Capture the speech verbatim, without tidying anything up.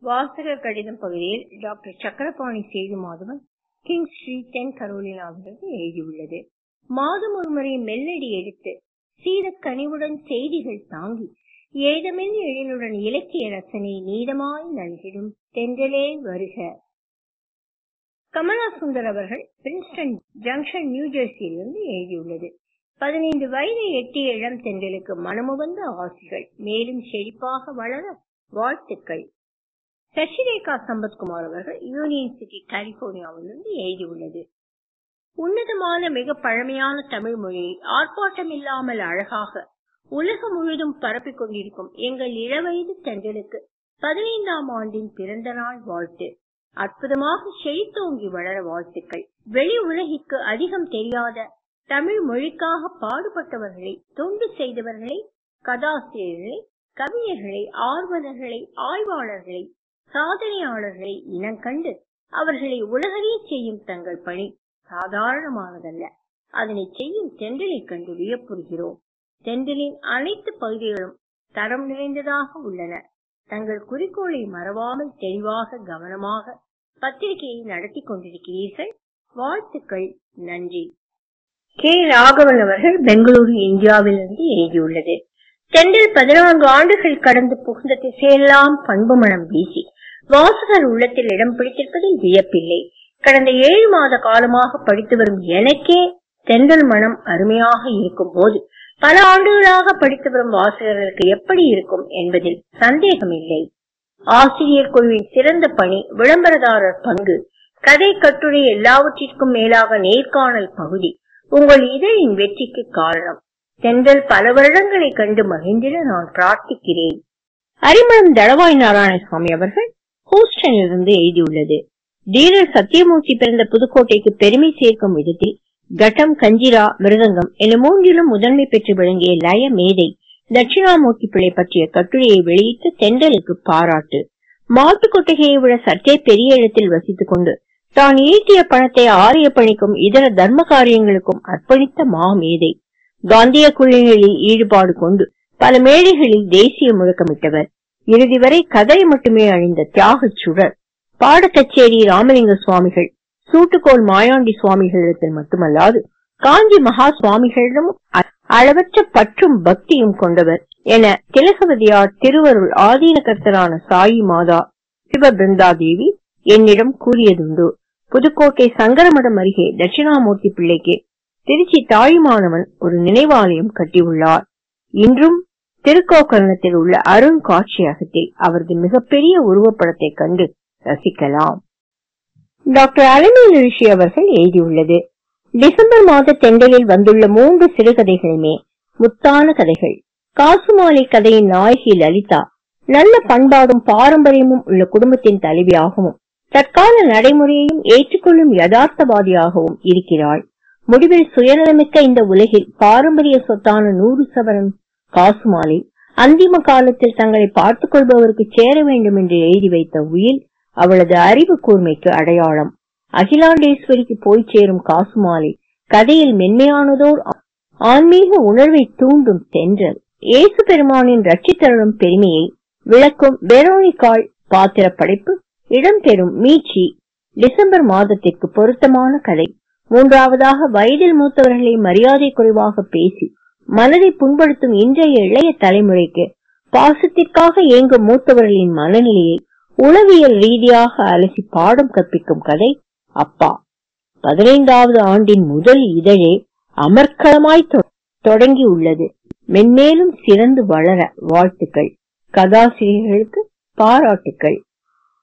வாசகர் கடிதம் பகுதியில் doctor Chakrapani Sethu Madhavan Kingstree தென் கரோலினாவிலிருந்து எழுதியுள்ளது. மாதம் ஒருமுறை மெல்லடி எடுத்து சீதக்கனிவுடன் செய்திகள் தாங்கி ஏதமென் எழிலுடன் இலக்கிய ரசனை நீதமாய் நல்கிடும் தென்றலே வருக. கமலா சுந்தர் அவர்கள் பிரின்ஸ்டன் ஜங்ஷன் நியூ ஜெர்சியிலிருந்து எழுதியுள்ளது. பதினைந்து வயதை எட்டிய இளம் தென்றலுக்கு மனமுவந்த ஆசிகள், மேலும் செழிப்பாக வளர வாழ்த்துக்கள். சசிரேகா சம்பத்குமார் அவர்கள் யூனியன் சிட்டி கலிபோர்னியாவிலிருந்து எழுதியுள்ளது. உன்னதமான மிக பழமையான தமிழ் மொழியை ஆர்ப்பாட்டம் இல்லாமல் அழகாக உலகம் முழுதும் பரப்பிக் கொண்டிருக்கும் எங்கள் இளவயது தென்றலுக்கு பதினைந்தாம் ஆண்டின் பிறந்த நாள் வாழ்த்து. அற்புதமாக செழித்தோங்கி வளர வாழ்த்துக்கள். வெளி உலகிற்கு அதிகம் தெரியாத தமிழ் மொழிக்காக பாடுபட்டவர்களை, தொண்டு செய்தவர்களை, கதாசிரியர்களை, கவிஞர்களை, ஆர்வலர்களை, ஆய்வாளர்களை, சாதனையாளர்களை இனங்கண்டு அவர்களை உலகறிய செய்யும் தங்கள் பணி சாதாரணமானதல்ல. அதனை செய்யும் தென்றலை கண்டு வியப்புறுகிறோம். தென்றலின் அனைத்து பகுதிகளும் தரம் நிறைந்ததாக உள்ளன. தங்கள் குறிக்கோளை மறவாமல் தெளிவாக கவனமாக பத்திரிகையை நடத்தி கொண்டிருக்கிறீர்கள். வாழ்த்துக்கள். நன்றி. கே ராகவன் அவர்கள் பெங்களூரு இந்தியாவிலிருந்து எழுதியுள்ளது. தென்றல் பதினான்கு ஆண்டுகள் கடந்து புகுந்த திசையெல்லாம் பண்பு மனம் வீசி வாசகர் உள்ளத்தில் இடம் பிடித்திருப்பதில் வியப்பில்லை. கடந்த ஏழு மாத காலமாக படித்து வரும் எனக்கே தென்றல் மனம் அருமையாக இருக்கும் போது பல ஆண்டுகளாக படித்து வரும் வாசகர்களுக்கு எப்படி இருக்கும் என்பதில் சந்தேகமில்லை. ஆசிரியர் குழுவின் சிறந்த பணி, விளம்பரதாரர் பங்கு, கதை, கட்டுரை, எல்லாவற்றிற்கும் மேலாக நேர்காணல் பகுதி உங்கள் இதழின் வெற்றிக்கு காரணம். தென்றல் பல வருடங்களை கண்டு மகிழ்ந்திட நான் பிரார்த்திக்கிறேன். அரிமளம் தளவாய் நாராயணசுவாமி அவர்கள் ஹூஸ்டனிலிருந்து எழுதியுள்ளது. தீரர் சத்தியமூர்த்தி பிறந்த புதுக்கோட்டைக்கு பெருமை சேர்க்கும் விதத்தில் கட்டம், கஞ்சிரா, மிருதங்கம் என மூன்றிலும் முதன்மை பெற்று விளங்கிய லய மேதை தட்சிணாமூர்த்தி பிள்ளை பற்றிய கட்டுரையை வெளியிட்டு தென்றலுக்கு பாராட்டு. மாட்டு கொட்டகையை விட சற்றே பெரிய இடத்தில் வசித்துக் கொண்டு தான் ஈட்டிய பணத்தை ஆரிய பணிக்கும் இதர தர்ம காரியங்களுக்கும் அர்ப்பணித்த மா மேதை. காந்திய கொள்கைகளில் ஈடுபாடு கொண்டு பல மேடைகளில் தேசிய முழக்கமிட்டவர். இறுதி வரை கதரை மட்டுமே அணிந்த தியாக சுடர். பாட கச்சேரி ராமலிங்க சுவாமிகள், சூட்டுக்கோள் மாயாண்டி சுவாமிகளிடத்தில் மட்டுமல்லாது காஞ்சி மகா சுவாமிகளிடமும் அளவற்ற பற்றும் பக்தியும் கொண்டவர் என திலகவதியார் திருவருள் ஆதீன கர்த்தரான சாயி மாதா சிவபிருந்தா தேவி என்னிடம் கூறியதுண்டு. புதுக்கோட்டை சங்கரமடம் அருகே தட்சிணாமூர்த்தி பிள்ளைக்கு திருச்சி தாயுமானவன் ஒரு நினைவாலயம் கட்டியுள்ளார். இன்றும் திருக்கோக்கரணத்தில் உள்ள அருங்காட்சியகத்தில் அவரது மிகப்பெரிய உருவப்படத்தை கண்டு ரசிக்கலாம். டாக்டர் அலமேலு ரிஷி அவர்கள் எழுதியுள்ளது. டிசம்பர் மாத தென்றலில் வந்துள்ள மூன்று சிறுகதைகளுமே முத்தான கதைகள். காசுமாலை கதையின் நாயகி லலிதா நல்ல பண்பாடும் பாரம்பரியமும் உள்ள குடும்பத்தின் தலைவியாகவும் தற்கால நடைமுறையையும் ஏற்றுக்கொள்ளும் யதார்த்தவாதியாகவும் இருக்கிறாள். முடிவில் சுயநலமிக்க இந்த உலகில் பாரம்பரிய சொத்தான நூறு சவரன் காசுமாலை அந்திம காலத்தில் தங்களை பார்த்துக் கொள்பவருக்கு சேர வேண்டும் என்று எழுதி வைத்த உயில் அவளது அறிவு கூர்மைக்கு அடையாளம். அகிலாண்டேஸ்வரிக்கு போய் சேரும் காசுமாலை கதையில் மென்மையானதோர் ஆன்மீக உணர்வை தூண்டும் தென்றல். இயேசு பெருமானின் ரட்சித்தருளும் பெருமையை விளக்கும் வெரோனிகாள் பாத்திர படைப்பு இடம்பெறும் மீட்சி டிசம்பர் மாதத்திற்கு பொருத்தமான கதை. மூன்றாவதாக வயதில் மூத்தவர்களை மரியாதை குறைவாக பேசி மனதை புண்படுத்தும் இன்றைய இளைய தலைமுறைக்கு பாசத்திற்காக இயங்கும் மூத்தவர்களின் மனநிலையை உளவியல் ரீதியாக அலசி பாடம் கற்பிக்கும் கதை அப்பா. பதினைந்தாவது ஆண்டின் முதல் இதழே அமர்க்களமாய் தொடங்கி உள்ளது. மென்மேலும் சிறந்து வளர வாழ்த்துக்கள். கதாசிரியர்களுக்கு பாராட்டுக்கள்.